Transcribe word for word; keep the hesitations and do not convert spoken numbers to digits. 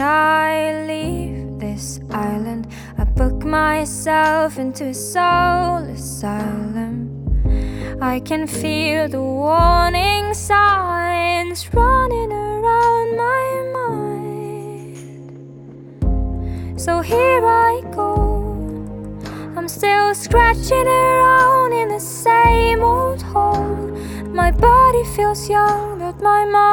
I leave this island, I book myself into a soul asylum. I can feel the warning signs running around my mind. So here I go, I'm still scratching around in the same old hole. My body feels young, but my mind